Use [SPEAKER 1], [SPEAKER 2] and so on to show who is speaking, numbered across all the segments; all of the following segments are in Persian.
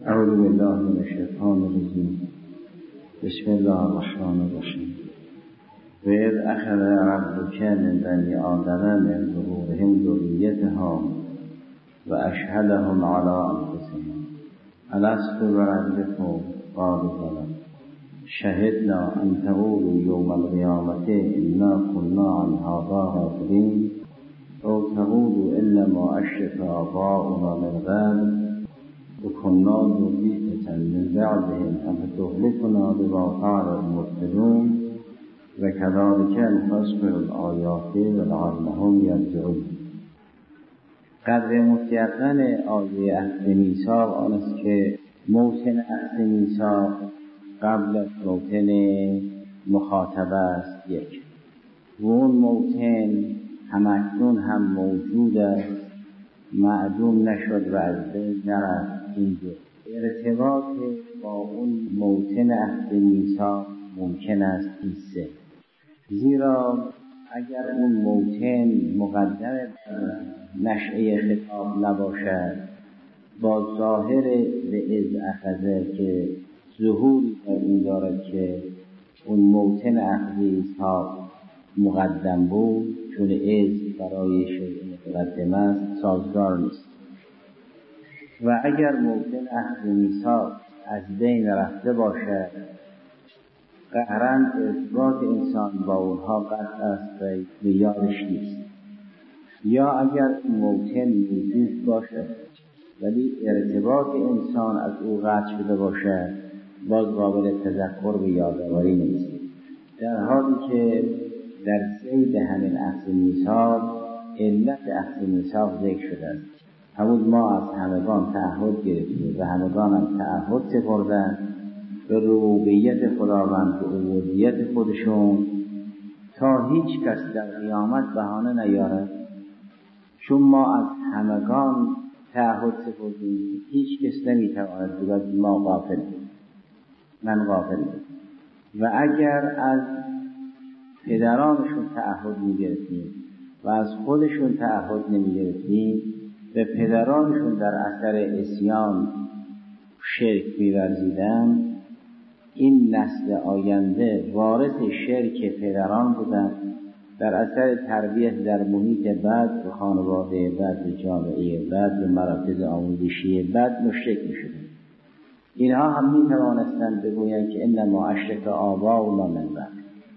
[SPEAKER 1] اعوذ بالله من الشیطان الرجیم. بسم الله الرحمن الرحیم. و اذ اخذ ربک من بنی آدم من ظهورهم ذریتهم و اشهدهم علی انفسهم الست بربکم قالوا بلی شهدنا ان تقولوا یوم القیامة انا كنا عن هذا غافلین او تقولوا انما اشرك آباؤنا من قبل وكنا ذرية من بعدهم أفتهلكنا بما فعل المبطلون وكذلك نفصل الآيات ولعلهم يرجعون. قدر متیقن آیه عهد میثاق آن است که موطن عهد میثاق قبل از موطن مخاطبه است یک، و اون موطن همکنون هم موجود است، معدوم نشد و از بین نرفت. اینجا ارتباط با اون موطن عهد میثاق ممکن است این سه، زیرا اگر اون موطن مقدم نشأه خطاب نباشد با ظاهر به اذ اخذه که ظهوری در این دارد که اون موطن عهد میثاق مقدم بود، چون اذ برای شیء مقدم است سازگار نیست. و اگر موطن عهد میثاق از بین رفته باشد قهرن ارتباط انسان با اونها قطع است و به یادش نیست، یا اگر موطن موجود باشد ولی ارتباط انسان از او قطع شده باشد باز قابل تذکر و یادآوری نیست، در حالی که در ذیل همین عهد میثاق علت عهد میثاق ذکر شده است. همون ما از همگان تعهد گرفتیم و همگان هم تعهد سپردن به ربوبیت خداوند و عبودیت خودشون تا هیچ کس در قیامت بهانه نیارد، چون ما از همگان تعهد سپردیم هیچ کس نمیتواند بگوید ما غافلیم، من غافلیم. و اگر از پدرانشون تعهد میگرفتیم و از خودشون تعهد نمیگرفتیم به پدرانشون در اثر عصیان شرک می‌ورزیدن، این نسل آینده وارث شرک پدران بودن، در اثر تربیت در محیط بد و خانواده بد و جامعه بد و مراکز آموزشی بد مشرک می‌شدند. اینها هم می‌توانستند بگویند که انما اشرک آباؤنا من قبل،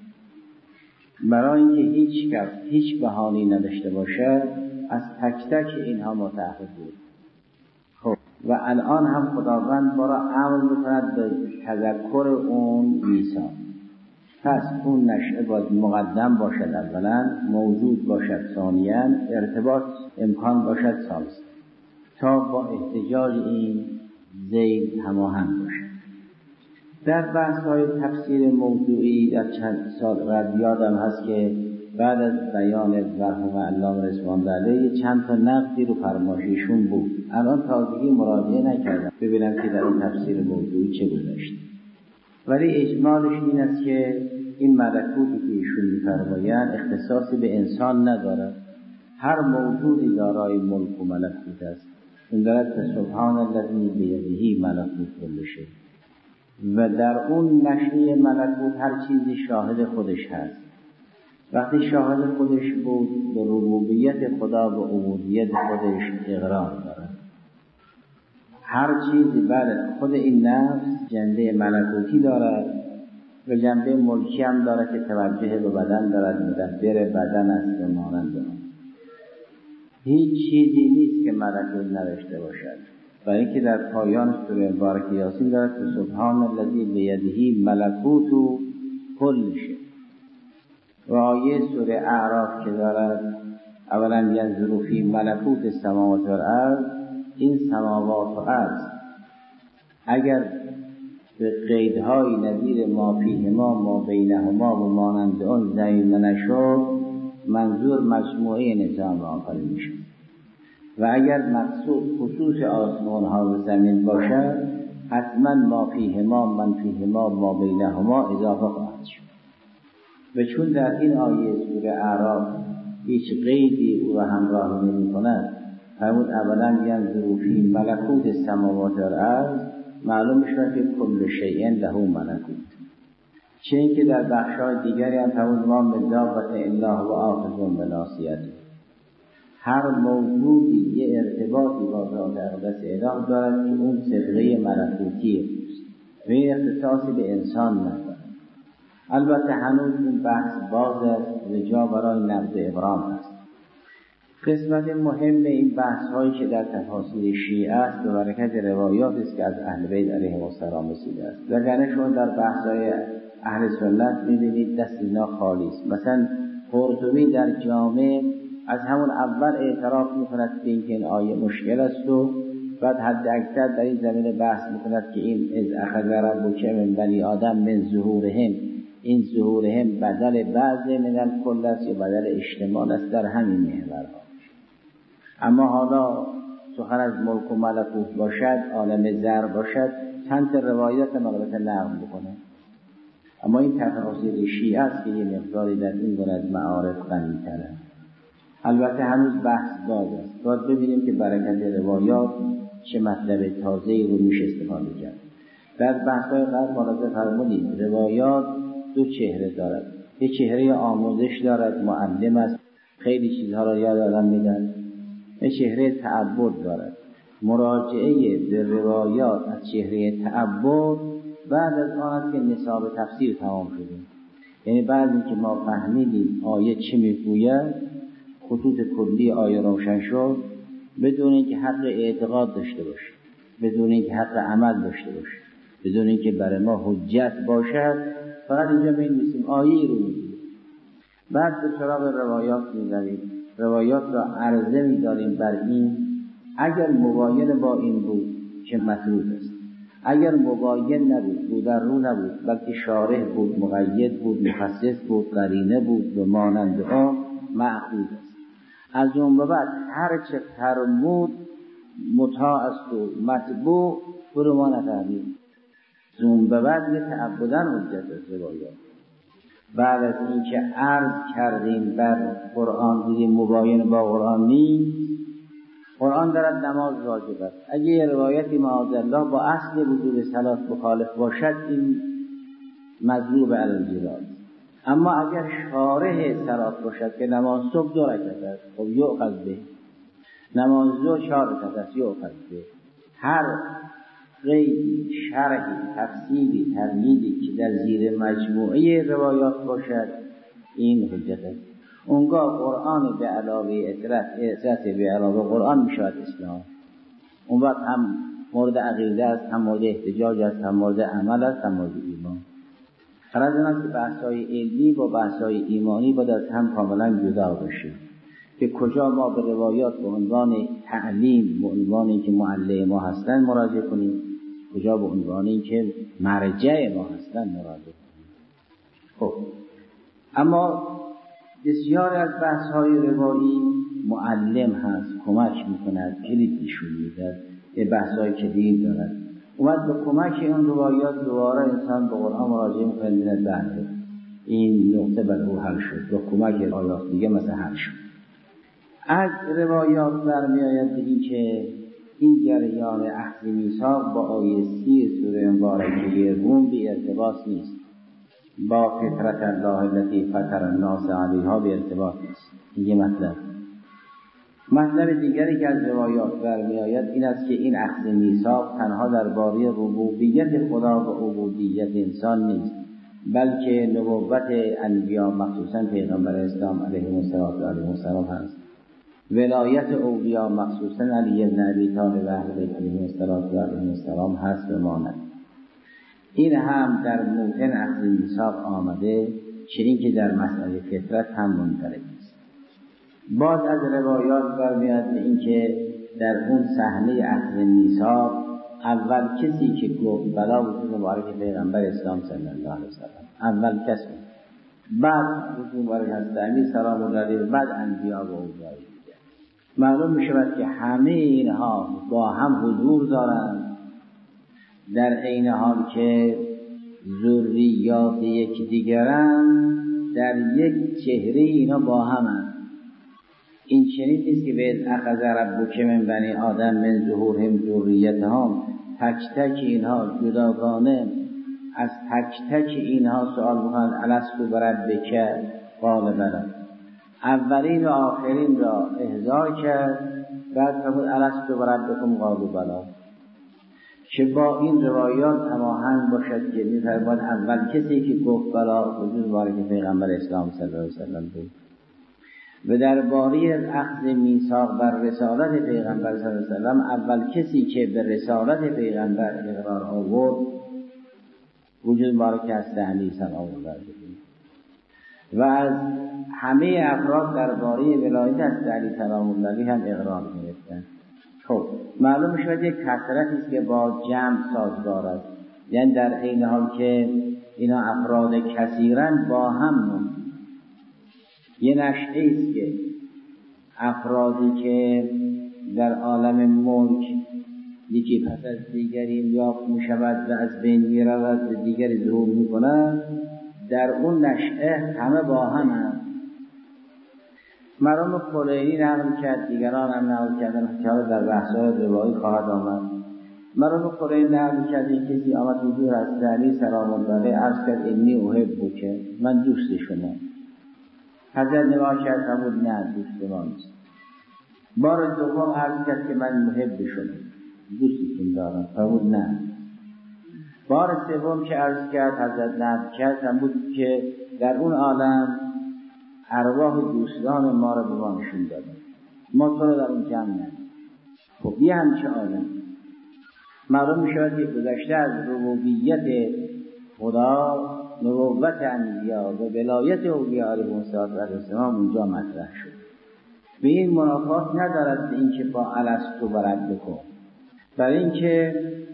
[SPEAKER 1] برای اینکه هیچ کس هیچ بهانه‌ای نداشته باشد از تک تک اینها متعهد بود. خب و الان هم خداوند ما را امر می‌کند به تذکر اون میثاق. پس اون نشأه باید مقدم باشد، اولا موجود باشد، ثانیاً ارتباط امکان باشد، ثالث تا با احتجاج این ذیل هماهنگ باشد. در بحث‌های تفسیر موضوعی در چند سال قبل یادم هست که بعد از بیان مرحوم علامه رضوان علیه چند تا نقدی رو فرمایششون بود. الان تازگی مراجعه نکردم ببینم که در اون تفسیر موضوعی چه گذاشته، ولی اجمالش این است که این ملکوتی که ایشون می‌فرمایند اختصاصی به انسان ندارد، هر موجودی دارای ملک و ملکوت است. اون دارد سبحان الذی بیده ملکوت کل شیء، و در اون نشأه ملکوت هر چیزی شاهد خودش هست. وقتی شاهد خودش بود به ربوبیت خدا و عبودیت خودش اقرار دارد. هر چیزی بله خود این نفس جنبه ملکوتی دارد و جنبه ملکی هم دارد که توجه به بدن دارد، مدبر بدن است و مانند آن. هیچ چیزی نیست که ملکوت نداشته باشد، برای اینکه در پایان سوره مبارکه یاسین دارد که سبحان الذی بیده ملکوت کل شیء. و آیه سوره اعراف که دارد اولا ینظر فی ملکوت السماوات والارض، این سماوات و ارض اگر به قیدهای نظیر ما فیهما ما بینهما و مانند آن ضمیر نشد منظور مجموعه نظام آفرین میشه، و اگر مقصود خصوص آسمان ها و زمین باشد حتما ما فیهما من فیهما ما بینهما اضافه خواهد شد. و چون در این آیه سوره اعراف هیچ قیدی او را همراه نمی کند فرمود اولا ینظروا فی ملکوت السماوات والارض، معلوم میشه که کل شیء له ملکوت. چه اینکه در بخش‌های دیگری هم فرمود ما من دابة الا هو آخذ بناصیته. هر موجودی یه ارتباطی با ذات اقدس الهی دارد که اون صدقه ملکوتیه و اختصاصی به انسان ندارد. البته هنوز این بحث باز است و جا برای نقد ابرام است. قسمت مهم این بحث هایی که در تفاسیر شیعه است به برکت روایات است که از اهل بیت علیهم السلام رسیده است. وگرنه شما در بحث های اهل سنت می‌بینید دست اینا خالی است. مثلا قرطبی در جامع از همون اول اعتراف می‌کند که این آیه مشکل است و بعد حد اکثر در این زمینه بحث می‌کند که این از اخذ ربک من بنی آدم من ظهورهم، این ظهورهم بدل بعض من الکل است یا بدل اجتماع است در همین محورها. اما حالا سخن از ملک و ملکوت باشد، عالم زر باشد، چند تا روایات البته نقل بکنه. اما این تفاسیر شیعه است که یه مقداری در این گونه از معارف غنی‌تره. البته هنوز بحث باز است. باید ببینیم که برکت روایات چه مطلب تازه‌ای رو میشه استفاده کرد. در بحث‌های قبل ملاحظه فرمودید روایات دو چهره دارد. یه چهره آموزش دارد، معلم است، خیلی چیزها را یاد آدم میدن. یه چهره تعبد دارد. مراجعه به روایات از چهره تعبد بعد از آن است که نصاب تفسیر تمام شده. یعنی بعد اینکه ما فهمیدیم آیه چه میگوید، خطوط کلی آیه روشن شد، بدون اینکه حق اعتقاد داشته باشه، بدون اینکه حق عمل داشته باشه، بدون اینکه برای ما حجت باشد، فقط اینجا می‌نویسیم آیه رو میگیم. بعد به سراغ روایات می‌رویم، روایات را عرضه می‌داریم بر این اگر مباین با این بود که مطلوب است، اگر مباین نبود، رو در رو نبود، بلکه شارح بود، مقید بود، مخصص بود، قرینه بود و مانند آن، معقول است. از اون به بعد هر چه فرمود مطاع است و متبوع برو ما نفهمیم. از اون به بعد یه تعبدن حجت است روایات. بعد از این که عرض کردیم بر قرآن دیدیم مباین با قرآن نیست، قرآن دارد نماز واجب است. اگه یه روایتی معاذالله با اصل وجوب صلات مخالف باشد این مضروب علی الجدال. اما اگر شارح صلات باشد که نماز صبح 2 رکعت است، خب یؤخذ به. نماز ظهر 4 رکعت است، یؤخذ به. هر قیدی، شرحی، تفسیری، تمهیدی که در زیر مجموعه روایات باشد این حجت است. اونگاه قرآن به علاوه اطرت به علاوه قرآن میشود اسلام. اون وقت هم مورد عقیده است، هم مورد احتجاج است، هم مورد عمل است، هم مورد ایمان. فرض این است که بحث‌های علمی با بحث‌های ایمانی باید از هم کاملا جدا باشه که کجا ما به روایات به عنوان تعلیم، به عنوان اینکه معلم ما هستن مراجعه کنیم، کجا به عنوان اینکه مرجع ما هستن مراجعه کنیم. خب اما بسیار از بحث‌های روایی معلم هست، کمک می‌کند، کلید نشون می‌دهد، یه بحث‌های کلیدی دارد. اومد به کمک این روایات دوباره انسان به قرآن مراجعه می‌کنه، می‌بیند بله این نقطه بر او حل شد، با کمک آیات دیگه مثلا حل شد. از روایات برمی‌آید که این جریان اخذ میثاق با آیه 30 سوره مبارکه روم بی ارتباط نیست، با فطرت الله التي فطر الناس علیها به ارتباط نیست. این یه مطلب دیگری که از روایات برمی آید این است که این اخذ میثاق تنها درباره ربوبیت خدا و عبودیت انسان نیست، بلکه نبوت انبیا مخصوصا پیغمبر اسلام علیه السلام هست، ولایت اولیاء مخصوصا علی بن ابی طالب علیه السلام هست و ماند. این هم در موطن اخذ میثاق آمده، چنین که در مسئله فطرت هم منطلق است. باز از روایات برمیاد به این که در اون صحنه اخذ میثاق اول کسی که گفت بلا وجود مبارک پیغمبر اسلام صلی الله علیه وسلم، اول کسی، بعد وجود مبارک حضرت علی سلام الله علیه، بعد انبیا و اولیاء دیگر. معلوم می شود که همه اینها با هم حضور دارند، در عین حال که ذریات یکدیگرند، در یک چهره اینا با هم هست. این چنین نیست که به اخذ ربک من بنی آدم من ظهورهم ذریتهم، تک تک اینها جداگانه از تک تک اینها سوال میکنند الستو بربک قال بلی. اولین و آخرین را احضار کرد، بعد فرمود الستو بربکم قالوا بلی، که با این روایات هماهنگ باشد که می‌فرماید اول کسی که گفت بلا حضور مبارک پیغمبر اسلام صلی الله علیه و سلم بود. و درباره اخذ میثاق بر رسالت پیغمبر صلی الله علیه و سلم، اول کسی که به رسالت پیغمبر اقرار آورد وجود مبارک است علی سلام الله علیه. و از همه افراد درباره ولایت است علی سلام الله علیه هم اقرار گرفتند. خب معلوم شد یک کثرتی است که با جمع سازگار است، یعنی در عین حال که اینا افراد کثیرند با هم یه نشعه است که افرادی که در عالم ملک یکی پس از دیگری یافت می‌شود و از بین می‌رود و دیگری ظهور می‌کند، در اون نشعه همه با هم هست. مرحوم کلینی نقل کرد، دیگران هم نقل کردن که در بحث‌های روایی خواهد آمد. مرحوم کلینی نقل کرد این کسی آمد حضور حضرت علی سلام الله علیه عرض کرد انی احبک، من دوست شما. حضرت نگاه کرد فرمود نه دوست ما نیست. بار دوم عرض کرد که من محب شما، دوستتون دارم. فرمود نه. بار سوم که عرض کرد حضرت نقل کرد فرمود که در اون عالم ارواح دوستان ما را به ما نشون دادن، ما تو رو در اون جمع ندیم. خب یه همچه عالم معلوم میشود که گذشته از ربوبیت خدا، نبوت انبیا و ولایت اولیاء علیهم السلام اونجا مطرح شد. به این منافات ندارد به اینکه با الستو بربکم، برای اینکه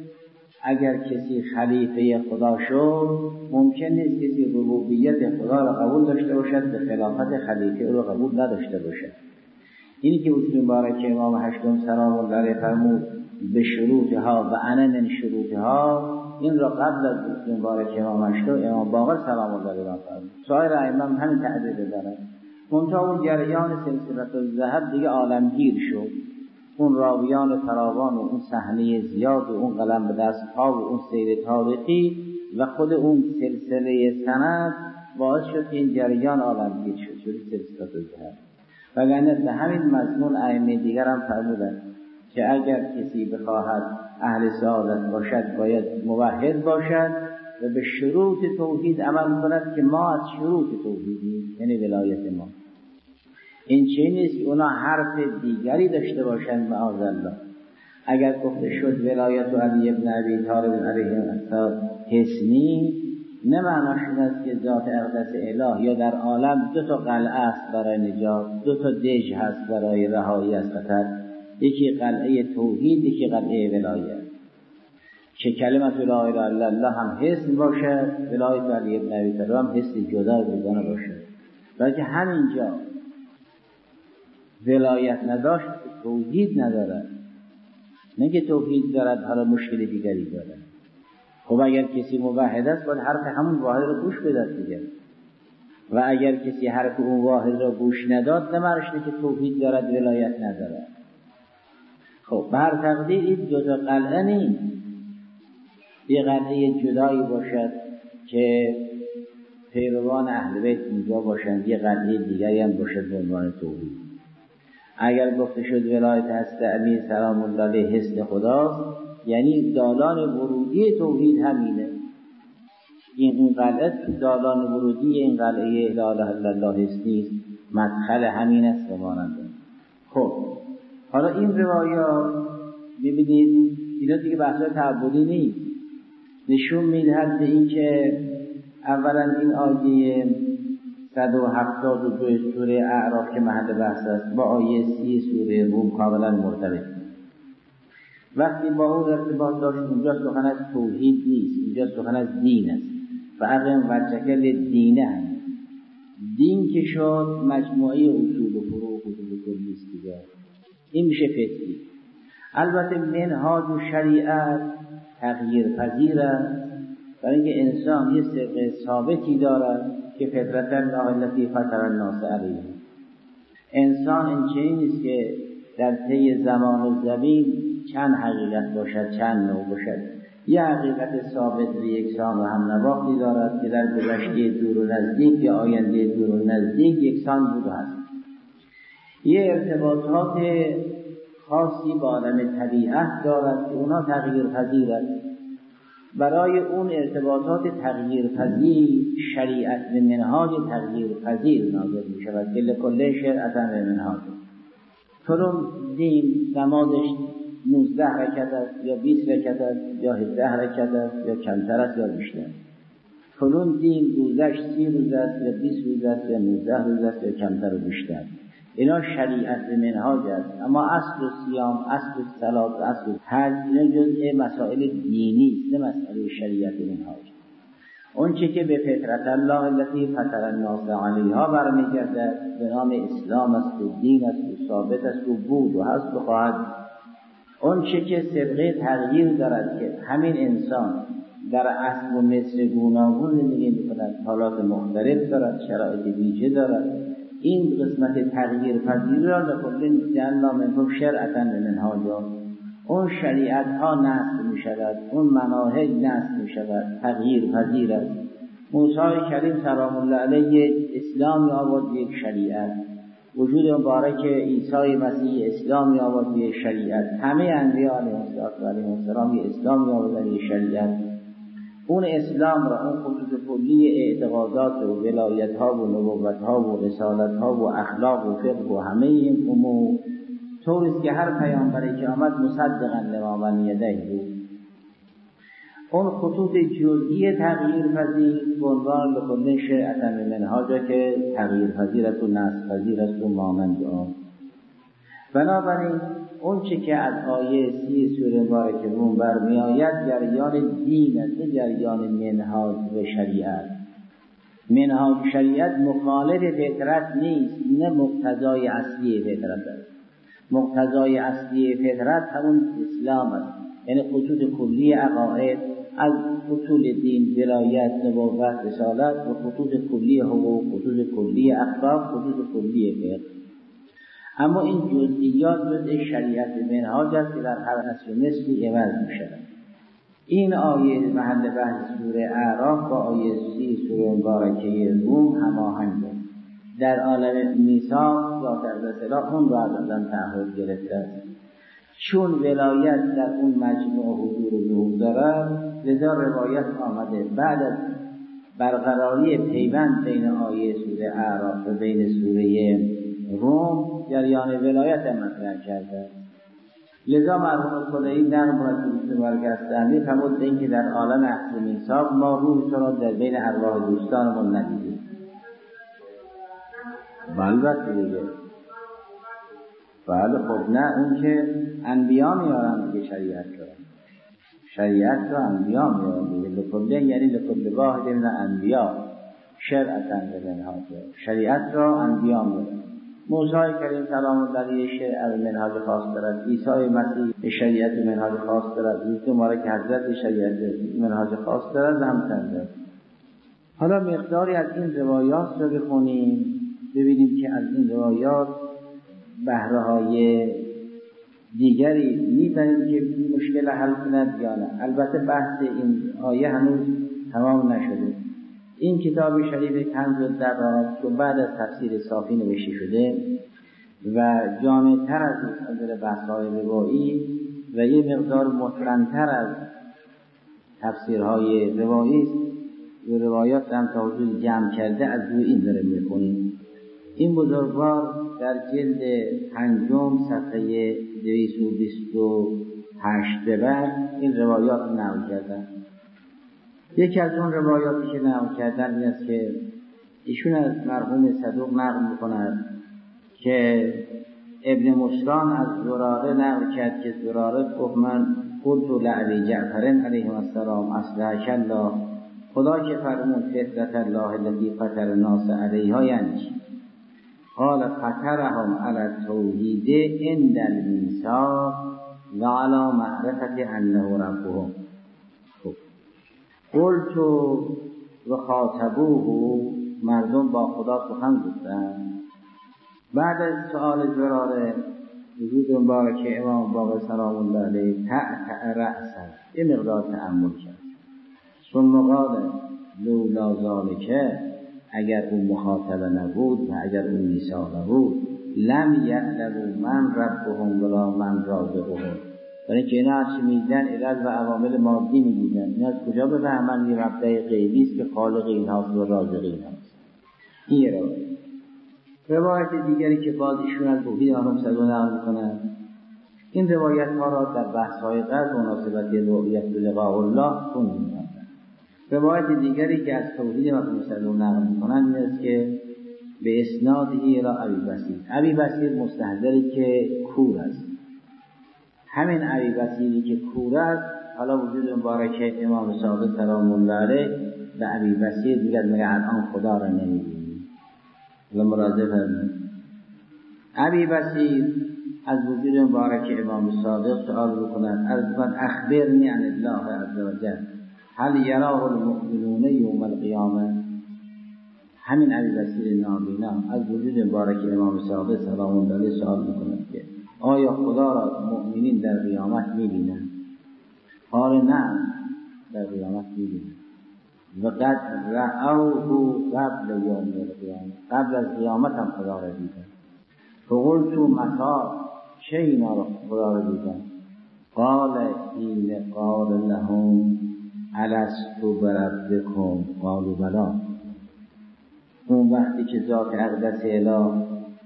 [SPEAKER 1] اگر کسی خلیفه خدا شد ممکن نیست کسی ربوبیت خدا را قبول داشته باشد به خلافت خلیفه او را قبول نداشته باشد. اینی که حضور مبارک امام هشتم سلام الله علیه فرمود به شروطها و انا من شروطها، این را قبل از حضور مبارک امام هشتم امام باقر سلام الله علیه فرمود. سایر ائمه همین تعبیر دارند. منتها اون جریان سلسله الذهب دیگه عالمگیر شد، اون راویان فراوان و اون صحنه زیاد و اون قلم به دست ها و اون سیر تاریخی و خود اون سلسله سند باعث شد که این جریان عالمگیر شد سلسله الذهب. وگرنه به همین مضمون ائمه دیگر هم فرمودند که اگر کسی بخواهد اهل سعادت باشد باید موحد باشد و به شروط توحید عمل کند که ما از شروط توحیدیم، یعنی ولایت ما. این چه نیست که اونا حرف دیگری داشته باشند معاذ الله. اگر گفته شد ولایت علی ابن ابی طالب علیه السلام حسنی، نه معناش این است که ذات اقدس اله یا در عالم دو تا قلعه است برای نجات، دو تا دژ هست برای رهایی از خطر، یکی قلعه توحید، یکی قلعه ولایت. که کلمت لا اله الا الله هم حسن باشد، ولایت علی ابن ابی طالب هم حسن جدا بیگانه باشد. بلکه همینجا ولایت نداشت توحید ندارد، نه که توحید دارد حالا مشکل دیگری دارد. خب اگر کسی موحد است باید حرف همون واحد را گوش بداد دیگر، و اگر کسی حرف اون واحد را گوش نداد نمارش که توحید دارد ولایت ندارد. خب بر تقدیر این دو تا قلعه نیست، یه قلعه جدایی باشد که پیروان اهل بیت اونجا باشند، یه قلعه دیگری هم باشد به عنوان توحید. اگر گفته شد ولایت هست علی سلام الله علیه حسن خداست، یعنی دالان ورودی توحید همینه. این قلعه دالان ورودی این قلعه لا اله الا الله حسنی است، مدخل همین است ماننده. خب حالا این روایات ببینید اینا دیگه بحث تعبدی نیست، نشون میدهد به این که اولا این آیه 172 سوره اعراف که محل بحث است با آیه 30 سوره روم کاملا مرتبط. وقتی با اون ارتباط داشت اونجا سخن از توحید نیست، اونجا سخن از دین است. و اقیم وجهک للدین هم دین که شد مجموعه اصول و فروع و کتب کلی است دیگه، این میشه فطری. البته منهاج و شریعت تغییر پذیر است، برای اینکه انسان یه صدق ثابتی دارد که فطرت الله التي فطر الناس علیه. انسان این چیزی نیست که در طی زمان و زمین چند حقیقت باشد، چند نوع باشد. یه حقیقت ثابت و یکسان و هم نواختی دارد که در گذشته دور و نزدیک یا آینده دور و نزدیک یکسان بود و هست. یه ارتباطات خاصی با عالم طبیعت دارد که اونا تغییر پذیر است. برای اون ارتباطات تغییر پذیر شریعت و منهاج تغییر پذیر نازل می شود که لکل شرعة و منهاج. چون دین نمازش 19 رکعت است یا 20 رکعت است یا 17 رکعت است یا کمتر است یا بیشتر. چون دین روزش 30 روز است یا 20 روز است یا 19 روز است یا کمتر و بیشتر. اینا شریعت و منهاج است. اما اصل صیام، اصل صلات، اصل حج اینا جزء مسائل دینی است، نه مسئله شریعت و منهاج. اون چه که به فطرت الله التي فطر الناس علیها برمیگردد به نام اسلام است و دین است و ثابت است و بود و هست و خواهد. اون چه که سابقه تغییر دارد که همین انسان در اصل و مثل گوناگون زندگی می‌کند، حالات مختلف دارد، شرایط ویژه دارد. این قسمت تغییر پذیر را لکل جعلنا منکم شرعة و منهاجا. اون شریعت ها نسخ می شود، اون مناهج نسخ می شود، تغییر پذیر است. موسی کریم سلام الله علیه اسلام آورد به یک شریعت، وجود مبارک عیسی مسیح اسلام آورد به یک شریعت، همه انبیا علیهم السلام اسلام آورد به یک شریعت. اون اسلام را، اون خطوط کلی اعتقادات و ولایت ها و نبوت ها و رسالت ها و اخلاق و فقه و همه این امور طوریست که هر پیامبری که آمد مصدقا لما بین یدیه بود. اون خطوط جزئی تغییر پذیر به عنوان لکل شرعة و منهاجا که تغییر پذیر است و نسخ پذیر است و مانند آن. بنابراین اون چه که از آیه 30 سوره مبارکه روم برمی آید جریان دین است، نه جریان منهاج و شریعت. منهاج شریعت مخالف فطرت نیست، نه مقتضای اصلی فطرت است. مقتضای اصلی فطرت همون اسلام است، یعنی خطوط کلی عقاید از اصول دین، ولایت، نبوت، رسالت و خطوط کلی حقوق، خطوط کلی اخلاق، خطوط کلی فقه. اما این جزئیات جزء شریعت منهاج است که در هر اصل و نصفی عوض می شود. این آیه محل بحث سوره اعراف با آیه 30 سوره مبارکه روم هماهنگ است. در عالم میثاق ذات الاصطلاح اون را از آدم تعهد گرفته است. چون ولایت در اون مجموع حضور و ظهور دارد، لذا روایت آمده بعد از برقراری پیوند بین آیه سوره اعراف و بین سوره روم جریان ولایت مطرح کرده. لذا مرحوم خدایی در مبارک است فرمود این که در عالم اهل میثاق ما روح تو را در بین ارواح دوستانمون ندیدیم. البته دیگه بله خب نه، اون که انبیا میارن دیگه شریعت رو، شریعت رو انبیا میارن دیگه. لکله یعنی لکل واحد من انبیا شرعة و منهاج، شریعت رو انبیا میارن. موسی کریم سلام الله علیه شرع و منهاج خاص دارد، عیسی مسیح شریعت و منهاج خاص دارد، روز مبارک حضرت شریعت و منهاج خاص دارد و همچنین. حالا مقداری از این روایات رو بخونیم ببینیم که از این روایات بهره‌های دیگری می‌بریم که مشکل حل کند یا نه. البته بحث این آیه هنوز تمام نشده. این کتاب شریف کنز الدقائق که بعد از تفسیر صافی نوشته شده و جامع‌تر از نظر بحث‌های روایی و یه مقدار متقن‌تر از تفسیرهای روایی است و روایات هم تا حدود جمع کرده از روی این داره می‌خونیم. این بزرگوار در جلد 5 صفحه 228 به بعد این روایات نقل کردن. یکی از اون روایاتی که نقل کردن این است که ایشون از مرحوم صدوق نقل می‌کند که ابن مسلم از زراره نقل کرد که زراره گفت من قلت لعلی جعفر علیه السلام اصلحک الله، خدا که فرمود فطرت الله التي فطر الناس علیها یعنی چی؟ قال فطرهم على التوحید عند المیثاق و على معرفت انه ربهم. قلت و خاطبوه، مردم با خدا سخن گفتند. بعد از سؤال زراره وجود مبارک امام باقر سلام الله علیه تعتع رأسا یه مقدار تأمل کرد. ثم قال لولا ذالک، اگر اون مخاطبه نبود و اگر اون نیسا نبود، لم یعلموا من ربهم ولا من رازقهم. برای که اینا هرچی میدن علل و عوامل مادی میدیدن، اینا از کجا بفهمن این ربده غیبی است که خالق اینهاست و رازق اینهاست. این یه روایت دیگری که باز ایشون از توحید امام صدوق نقل میکنن، این روایت ها را در بحث های قبل مناسبت رؤیت لقاء الله خوندیم. روایت دیگری که از توحید امام صدوق نقل میکنن این است که به اسنادی الی ابی بصیر. ابی بصیر مستحضری که کور است. همین ابی بصیری که کور است، حالا وجود مبارک امام صادق سلام الله علیه و ابی بصیر میگه مگه الان خدا را نمیبینی؟ و مراجعه فرمود. ابی بصیر از وجود مبارک امام صادق سؤال بکنند از اخبرنی عن الله عز وجل هل یراه المؤمنون یوم القیامه. همین ابی بصیر نابینا از وجود مبارک امام صادق سلام الله علیه سؤال میکنند که آیا خدا را مؤمنین در قیامت میبینند؟ قال نه، در قیامت میبینند. و قد رأوه قبل یوم القیامه، قبل از قیامت هم خدا را دیدن. فقلت متی، چه اینا را خدا را دیدن؟ قال این قال لهم الست بربکم قالوا بلی. اون وقتی که ذات اقدس اله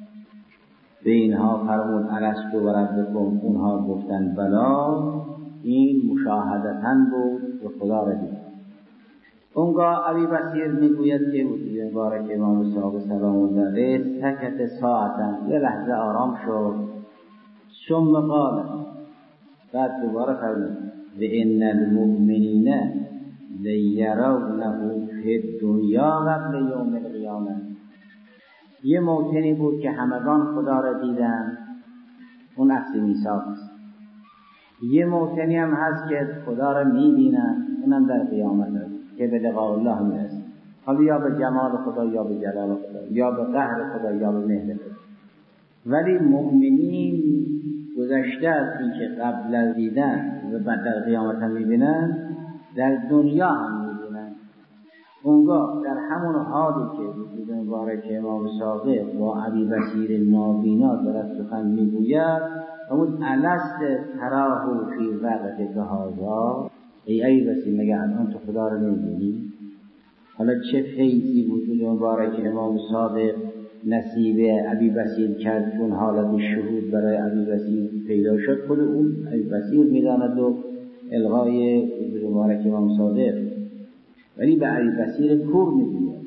[SPEAKER 1] به اینها فرمود الست بربکم، اونها گفتن بلا، این مشاهدتاً بود و خدا را دیدن. اونگاه ابی بصیر میگوید که وجود مبارک امام صادق سلام الله علیه سکت ساعتا، یه لحظه آرام شد. ثم قال، بعد دوباره فرمود و ان المؤمنین لیرونه فی الدنیا قبل یوم القیامه. یه موطنی بود که همگان خدا را دیدن، اون اصل میثاق است. یه موطنی هم هست که خدا را میبینن، اونم در قیامت است که به لقاء الله میرسه. حالا یا به جمال خدا یا به جلال خدا، یا به قهر خدا یا به مهر خدا. ولی مؤمنین گذشته از این که قبل از دیدن و بعد در قیامت هم میبینن، در دنیا هم میبینن. اونگاه در همون حالی که وجود مبارک امام صادق با ابی بصیر نابینا دارد سخن میگوید، اون الست تراه فی وقت هذا، ای بصیر مگه الان تو خدا رو نمی‌بینی؟ حالا چه فیضی وجود مبارک امام صادق نصیب ابی بصیر کرد، چون حالت شهود برای ابی بصیر پیدا شد، خود اون ابی بصیر میداند و الغای وجود مبارک امام صادق، ولی به ابی بصیر کور میگوید.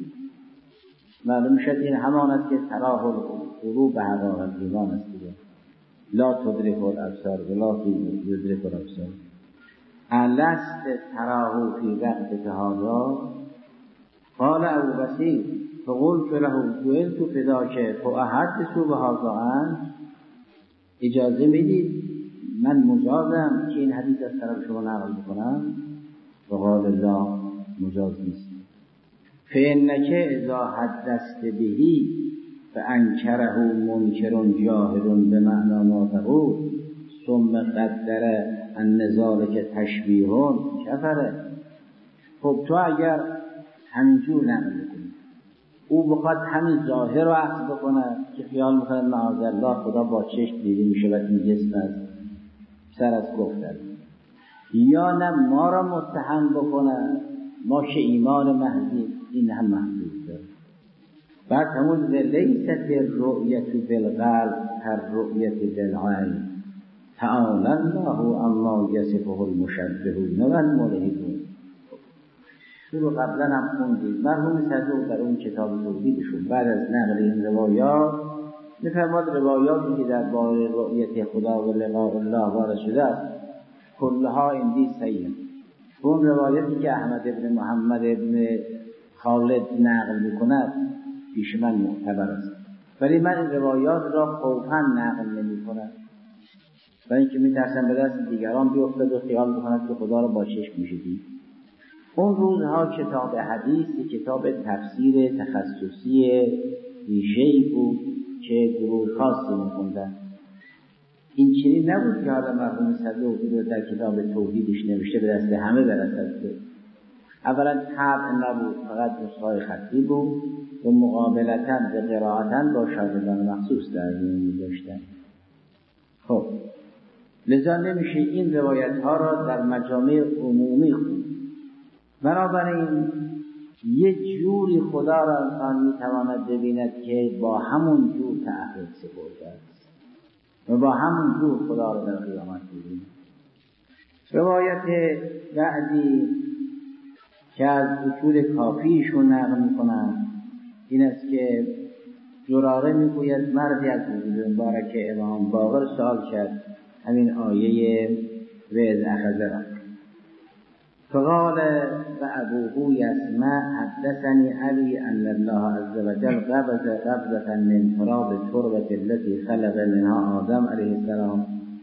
[SPEAKER 1] معلوم شد این همان است که تراه القلوب به حقایق ایمان است دیگه. لا تدرک الابصار ولا یدرک الابصار. الست تراه فی وقت هذا قال ابو بصیر فقلت له جئت فداک فاحدث بهذا عن، اجازه میدید من مجازم که این حدیث از طرف شما نقل بکنم؟ فقال لا، مجاز نیست. فانک اذا حدثت بهی فانکره منکر جاهل بمعنی ما تقول ثم قدر ان ذلک تشبیه کفره. خب تو اگر همینجور نقل بکنی، او بخواد همین ظاهر رو عکس بکنه که خیال میکنه معاذالله خدا با چشم دیده میشه و این جسم از سر از گفتن، یا نه ما را متهم بکنه ما که ایمان محضی، این هم محضوب داره. بعد همون لیست الرؤیت بالقلب كالرؤیت بالعین تعالی الله اما یصفه المشبهون والملحدون. شروع قبلا هم خوندید. مرحوم صدوق در اون کتاب توحیدشون بعد از نقل این روایات می‌فرماد روایاتی که درباره رؤیت خدا و لقاء الله وارد شده است کلها اندی صحیح. اون روایتی که احمد ابن محمد ابن خالد نقل می‌کند پیش من معتبر است، ولی من این روایات را خوفاً نقل نمی‌کنم، برای اینکه می‌ترسم به دست دیگران بیفتد و خیال بکنند که خدا را با چشم میشه دید. اون روزها کتاب حدیث کتاب تفسیر تخصصی ریشه‌ای بود که گروه خاصی میخوندن. این چنین نبود که حالا مرحوم صدوق در کتاب توحیدش نوشته به دست همه برسد. اولا طبع نبود، فقط نسخه‌های خطی بود و مقابلتاً و قرائتاً با شاگردان مخصوص در میون داشتن. خب لذا نمیشه این روایت ها را در مجامع عمومی خوند. بنابراین یک جوری خدا را انسان میتواند ببیند که با همون جور تعهد سپرده است و با همون جور خدا را در قیامت ببیند. روایت بعدی که از اصول کافیشون نقل میکنن این است که زراره میگوید مردی از وجود مبارک امام باقر سوال کرد همین آیه وَإِذْ أَخَذَ رَبُّكَ فقال وأبوه يسمع حدثني أبي أن الله عز وجل قبضة من تراب التربة التي خلق منها آدم عليه السلام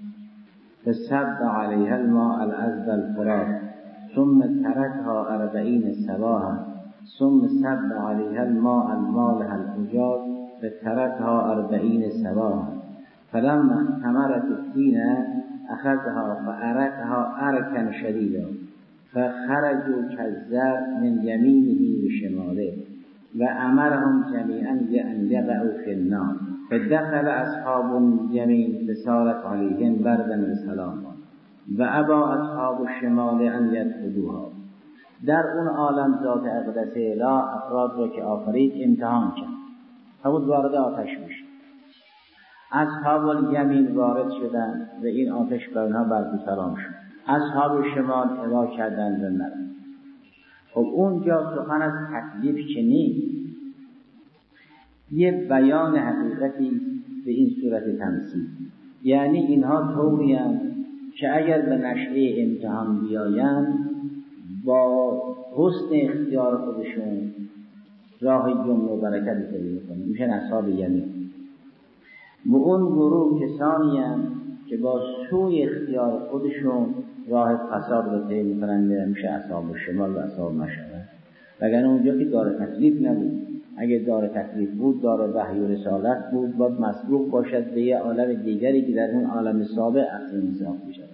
[SPEAKER 1] فصب عليها الماء العذب الفرات ثم تركها 40 صباحا ثم صب عليها الماء المالح الأجاج فتركها 40 صباحا فلما اختمرت الطين أخذها فأركها أركا شديدا فخرجوا كالزر من يمينه وشماله وأمرهم جميعا أن يقعوا في النار فدخل أصحاب اليمين فصارت عليهم بردا وسلاما وأبى أصحاب الشمال أن يدخلوها. در اون عالم ذات اقدس اله افراد را که آفرید امتحان کرد تا بود وارد آتش بشه. اصحاب الیمین وارد شدند و این آتش بر اونها برد سلام شد. اصحاب شمال ابا کردند و نرفت. خب اونجا سخن از تکلیف که نیست، یه بیان حقیقتی به این صورت تمثیل. یعنی اینها طوری هستند که اگر به نشأه امتحان بیایند با حسن اختیار خودشون راه جمع و برکت پیدا میکنند، میشن اصحاب یمین. و اون گروه کسانی هستند که با سوی اختیار خودشون راه فساد رو طی میکنند، میشه اصحاب شمال و اصحاب مشرق. وگرنه اونجا که دار تکلیف نبود. اگه دار تکلیف بود، دار وحی و رسالت بود، باید مسبوق باشد به یه عالم دیگری که در اون عالم سابق اصل میساق میشد.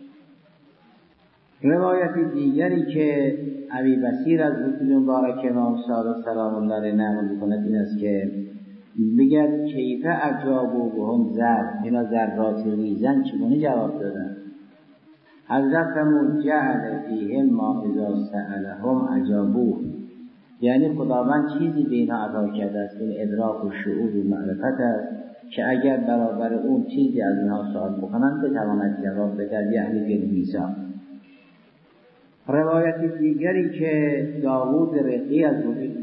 [SPEAKER 1] روایت دیگری که ابی بصیر از وجود مبارک امام صادق سلام الله علیه نقل میکند این است که میگه کیف اجابوا بهم ذر، اینا ذرات ریزن چگونه جواب دادن؟ حضرت فرمود جعل فیهم ما اذا سألهم اجابوه، یعنی خداوند چیزی به اینها عطا کرده است، این ادراک و شعور و معرفت است که اگر برابر اون چیزی از اینها سوال بکنند بتواند جواب بدهد، یعنی بالمیثاق. روایت دیگری که داوود رقی از وجود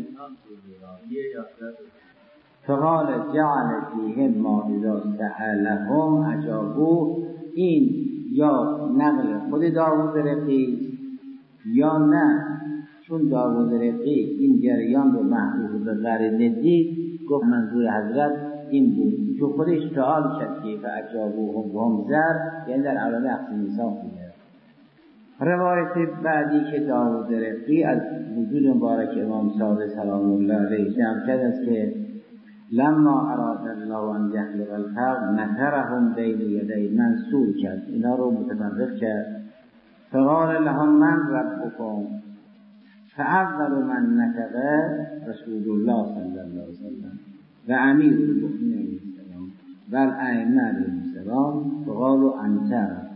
[SPEAKER 1] فقال جعل فیهم ما اذا سألهم اجابوه، این یا نقل خود داوود رقی یا نه، چون داوود رقی این جریان رو محبوب به قرینه دید گفت منظور حضرت این بود، چون خودش سوال کرد که فاجابوهم بهم ذر، یعنی در عالم اقصی میثاق بوده. روایت بعدی که داوود رقی از وجود مبارک امام صادق سلام الله علیه نقل کرده است که لما اراد الله ان یخلق الخلق نکرهم بین یدی، منصور کرد، اینا رو متفرق کرد. فقال لهم من ربکم، فاول من نطق رسول الله صلی الله علیه وسلم و امیر المؤمنین علیه السلام و الائمه علیهم السلام فقالوا انت ربنا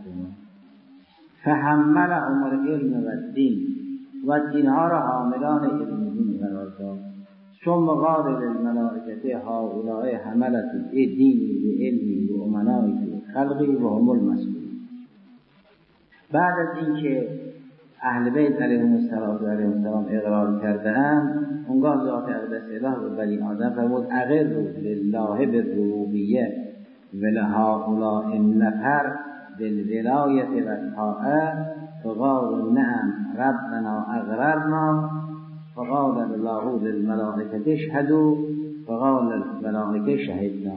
[SPEAKER 1] فحملهم العلم و الدین، و دینها را حاملان علم و دین قرار داد. ثم قال للملائکه هؤلاء حملة الدین و علمی و امناء خلقی و هم المسئولون. بعد از اینکه اهل بیت علیهم السلام اقرار کردند، اونگاه ذات اقدس اله و بنی آدم فرمود اقر لله بالربوبیه و لهؤلاء النفر بالولایت و الطاعه فقالوا نعم ربنا اقررنا فقال الله للملائکه اشهدوا فقال الملائکه شهدنا.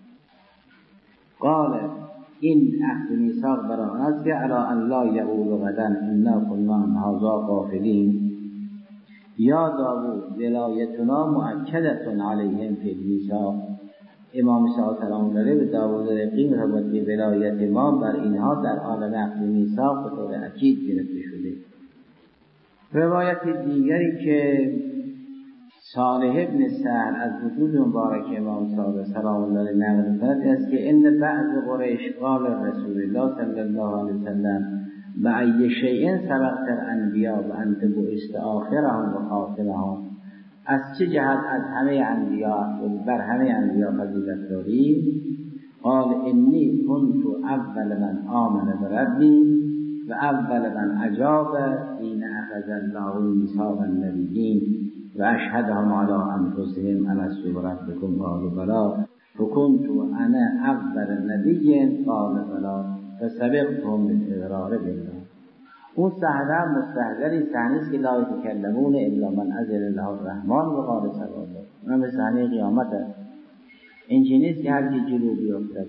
[SPEAKER 1] قال این عهد میثاق بر آن است که علی ان لا یقولوا غدا انا كنا عن هذا غافلین. یا داوود ولایتنا مؤکدة علیهم فی المیثاق امام صادق سلام الله علیه به داوود رقی می‌فرماید که ولایت ما بر اینها در عالم عقد میثاق به طور اکید گرفته شده. روایت دیگری که صالح ابن سهل از وجود مبارک امام صادق سلام الله علیه نقل می‌کند است که ان بعض قریش قال رسول الله صلی الله علیه وسلم بأی شیء سبقت الانبیاء و انت بعثت آخرهم و خاتمهم. از چه جهت از همه انبیاء بر همه انبیاء فضیلت داری؟ قال انی كنت اول من آمن بربی و اول من اجاب حین اخذ الله میثاق النبیین و اشهدهم علی انفسهم الست بربکم قالوا بلی فكنت انا اول نبی قال بلی فسبقتهم بالاقرار بالله. اون صحنه مستحضری صحنه است که لا یتکلمون الا من اذن له الرحمن و قال سلام. اون به صحنه قیامت است. این نیست که هر کی جلو بیفتد.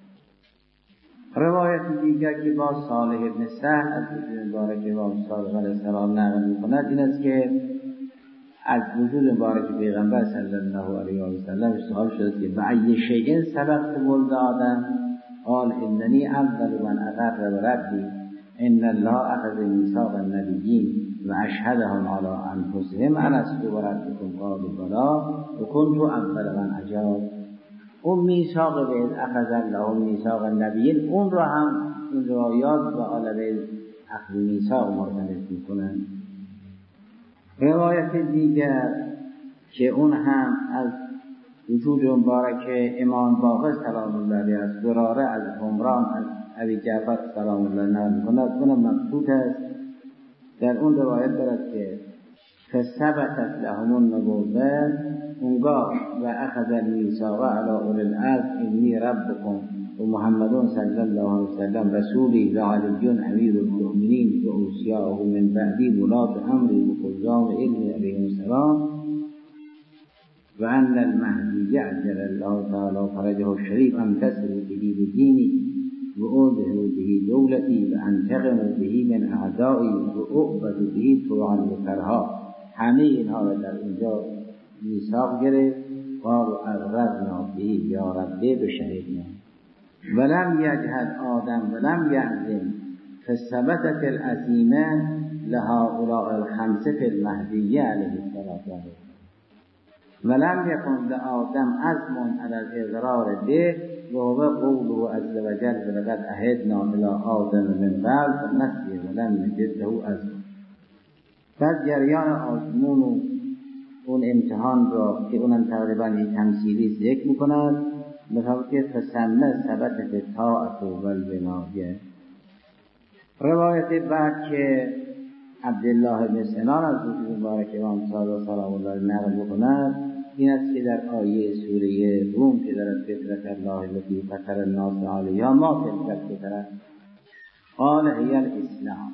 [SPEAKER 1] روایت دیگر که با صالح ابن سهل از وجود مبارک امام صادق علیه السلام نقل می‌کند این است که از وجود مبارک پیغمبر صلی الله علیه و سلم سوال شد که بأی شیء سبقت ولد آدم؟ قال اننی اول من اقر بربی ان الله اخذ میثاق النبیین و اشهدهم علی انفسهم الست بربکم قالوا بلی و کنت اول من اجاب. اون میثاق به اخذ الله میثاق النبیین اون را هم این روایات و عالم اخذ میثاق مرتبط میکنند. روایت دیگر که اون هم از وجود مبارک امام باقر سلام الله علیه از زراره از عمران از ابی جعفر سلام الله نقل می‌کند. اون مبسوط است. در اون روایت دارد که فثبتت لهم النبوة اونگاه و اخذ المیثاق علی اولی العزم انی ربکم و محمد صلی الله علیه وسلم رسولی و علی امیر المؤمنین و اوصیاءه من بعدی ولاة امری و خزام علم علیهم السلام و ان المهدی عجل الله تعالی فرجه الشریف انتصر به بدینی و اظهر به دولتی و انتقم به من اعدایی و اعبد به طوعا و کرها. همه اینها را در اینجا میثاق گرفت. قال اقررنا به یا ربی بشهدنا ولم یجهد آدم ولم یعزم فثبتت العزیمه لهؤلاء الخمسه فی المهدی علیه السلام ولم یکن لآدم عزم علی الاقرار به و هو قوله عز وجل ولقد عهدنا الی آدم من قبل فنسی ولم نجد له عزم. بعد جریان آزمون و اون امتحان را که اونم تقریبا این تمثیلی ذکر میکند مثلا که فسمه ثبت طاعت و البنایه. روایت بعد که عبدالله بن سنان از وجود مبارک امام صادق سلام الله نقل میکند این است که در آیه سوره روم که دارد فطرت الله التي فطر الناس علیها ما تلک الفطرة قال هی الاسلام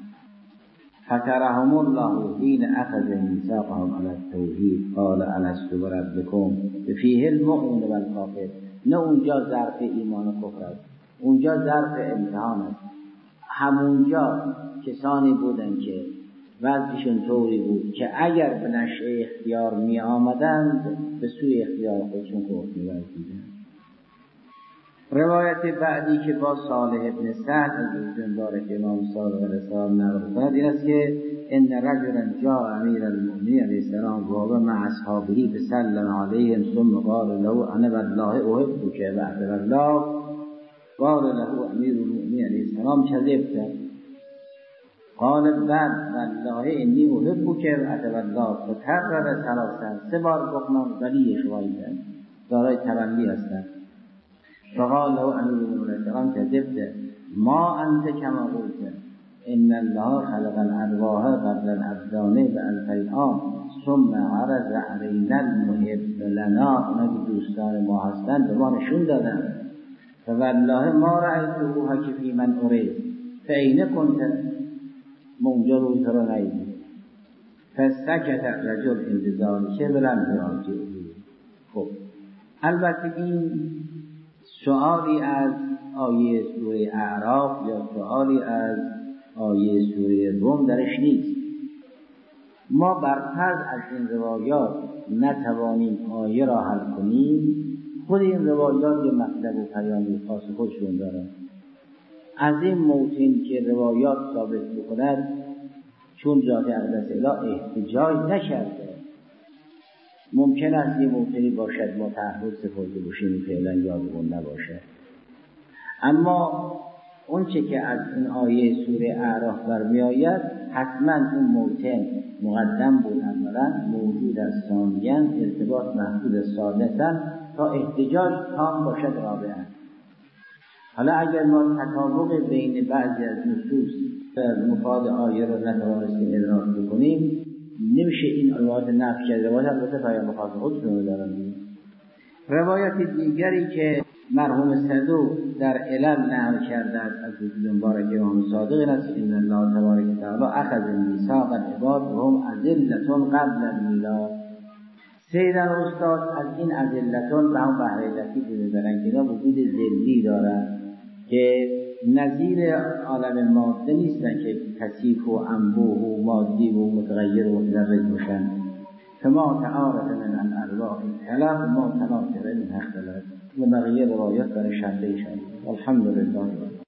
[SPEAKER 1] فطرهم الله حين اخذ میثاقهم علی التوحید قال الست بربکم فیه المؤمن و الکافر. نه اونجا ظرف ایمان و کفر است، اونجا ظرف امتحان است. همونجا کسانی بودن که وضعشون طوری بود که اگر به نشأه اختیار می آمدند به سوی اختیار خودشون کفر می ورزیدند. روایت بعدی که با صالح ابن سعد از وجود مبارک امام صادق علیه السلام نقل می‌کند این است که ان رجلا جاء امیر المؤمنین علیه السلام و هو مع اصحابه فسلم علیهم ثم قال له انا والله احبک بعد الله قال له امیر المؤمنین علیه السلام کذبت قال بل والله انی احبک بعد الله فتکرر ثلاثا. 3 بار گفتم ولی شوایدن دارای تبلی هستند. فقال له امیر المؤمنین السلام کذبت ما انت کما قلت ان الله خلق الارواح قبل الابدان بألف عام ثم عرض علينا المحب لنا. اونا که دوستان ما هستند به ما نشون دادن. فوالله ما رأیت روحک فی من ارید فاین کنت اونجا روی تو رو نایدی. فسکت رجل انتظار چه بلند راجعی. خب البته این سؤالی از آیه سوره اعراف یا سؤالی از آیه سوره روم درش نیست. ما برفرض از این روایات نتوانیم آیه را حل کنیم، خود این روایات یه مطلب و پیامی خاص خودشون دارن. از این موطن که روایات ثابت بکند چون ذات اقدس اله احتجاج نکرده. ممکن است یه موطنی باشد ما تعهد سپرده باشیم فعلا یادمون نباشه، اما اون چه که از این آیه سوره اعراف برمی آید حتما اون موطن مقدم بود، اولا موجود از ثانیاً ارتباط محدود از ثالثاً تا احتجاج تام باشد رابعاً. حالا اگر ما تطابق بین بعضی از نصوص در مفاد آیه رو نتوانستیم ادراک بکنیم نمیشه این روایات نفی کرد. روایات البته پیام خاص خودشون دارن. روایت دیگری که مرحوم صدوق در علل نقل کرده است از وجود مبارک امام صادق این است: ان الله تبارک و تعالی اخذ میثاق العباد وهم اذلة قبل المیلاد. سیدن استاد از این اذلتون به هم بهره لطیف می‌برن که اینا وجود ذلی دارن که نظیر عالم ماده نیستن که کثیف و انبوه و مادی و متغیر و متدرج باشن. فما تعارض من الارواح اختلاف ما تناثر من اختلاف و بقیه روایات برای شرطه شد. الحمدلله.